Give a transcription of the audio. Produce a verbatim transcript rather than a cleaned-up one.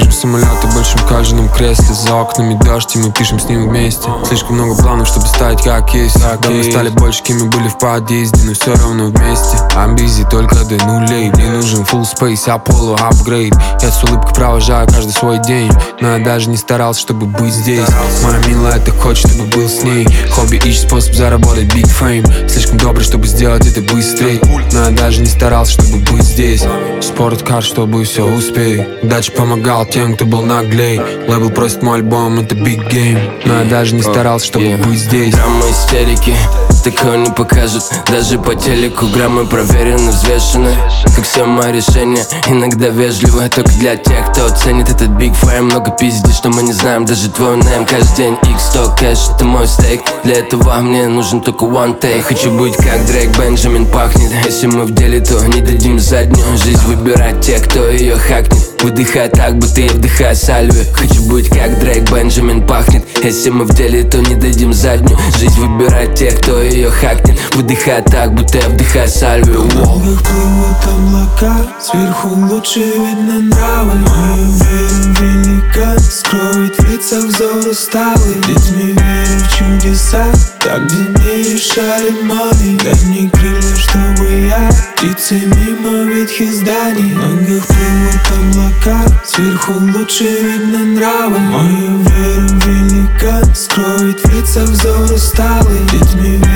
Движем самолеты больше в каждом кресле. За окнами дождь, и мы пишем с ним вместе. Слишком много планов, чтобы стать как есть. Да, мы стали больше, кем мы были в подъезде, но все равно вместе. Амбиции только до нулей. Мне нужен full space, Apollo upgrade. Я с улыбкой провожаю каждый свой день, но я даже не старался, чтобы быть здесь. Моя милая так хочет, чтобы был с ней. Хобби ищет способ заработать big fame. Слишком добрый, чтобы сделать это быстрей, но я даже не старался, чтобы быть здесь. Спорткар, чтобы все успеть. Удача помогал тем, кто был наглей. Лейбл просит мой альбом, это big game, но я даже не старался, чтобы yeah. быть здесь. Граммы истерики, такое не покажут даже по телеку. Граммы проверены, взвешены, как все мои решения. Иногда вежливо, только для тех, кто оценит этот big fame. Много пиздец, что мы не знаем даже твой name. Каждый день икс сто кэш, это мой стейк. Для этого мне нужен только one take. Хочу быть как Дрейк, Бенджамин пахнет. Если мы в деле, то не дадим заднюю. Жизнь выбирать тех, кто ее хакнет. Выдыхай так, будто я вдыхаю сальвию. Хочу быть как Дрейк, Бенджамин пахнет. Если мы в деле, то не дадим заднюю. Жизнь выбирать тех, кто ее хакнет. Выдыхай так, будто я вдыхаю сальвию. В волнах плывут облака, сверху лучше видно нравы. Мы верим в великан, скроет в лицах взор усталый. Ведь мы верим в чудеса, там, где не решали маны. Дай мне крылья, чтобы я птицей мимо ветхих зданий. В ногах плывут облака, сверху лучше видно нравы. Мы верим в великан, скроет в лицах взор усталый. Ведь мы